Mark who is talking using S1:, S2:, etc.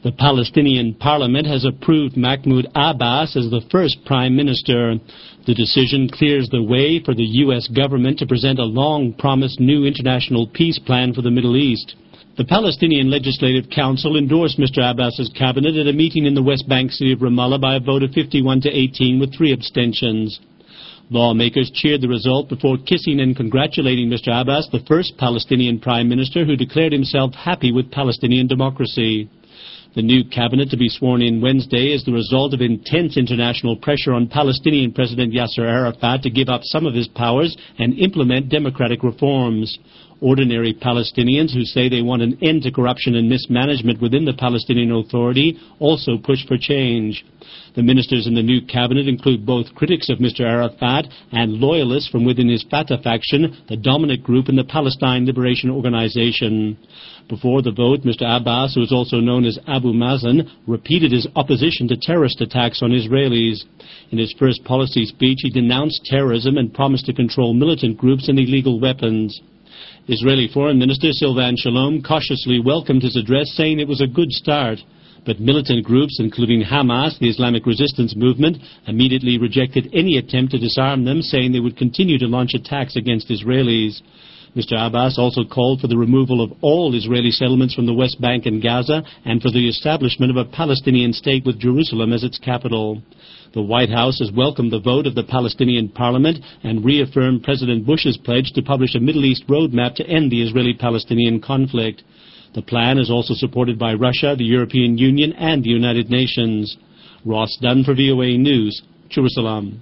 S1: The Palestinian parliament has approved Mahmoud Abbas as the first prime minister. The decision clears the way for the U.S. government to present a long-promised new international peace plan for the Middle East. The Palestinian Legislative Council endorsed Mr. Abbas's cabinet at a meeting in the West Bank city of Ramallah by a vote of 51-18 with 3 abstentions. Lawmakers cheered the result before kissing and congratulating Mr. Abbas, the first Palestinian prime minister who declared himself happy with Palestinian democracy. The new cabinet to be sworn in Wednesday is the result of intense international pressure on Palestinian President Yasser Arafat to give up some of his powers and implement democratic reforms. Ordinary Palestinians who say they want an end to corruption and mismanagement within the Palestinian Authority also push for change. The ministers in the new cabinet include both critics of Mr. Arafat and loyalists from within his Fatah faction, the dominant group in the Palestine Liberation Organization. Before the vote, Mr. Abbas, who is also known as Abu Mazen, repeated his opposition to terrorist attacks on Israelis. In his first policy speech, he denounced terrorism and promised to control militant groups and illegal weapons. Israeli Foreign Minister Silvan Shalom cautiously welcomed his address, saying it was a good start. But militant groups, including Hamas, the Islamic resistance movement, immediately rejected any attempt to disarm them, saying they would continue to launch attacks against Israelis. Mr. Abbas also called for the removal of all Israeli settlements from the West Bank and Gaza and for the establishment of a Palestinian state with Jerusalem as its capital. The White House has welcomed the vote of the Palestinian parliament and reaffirmed President Bush's pledge to publish a Middle East roadmap to end the Israeli-Palestinian conflict. The plan is also supported by Russia, the European Union, and the United Nations. Ross Dunn for VOA News, Jerusalem.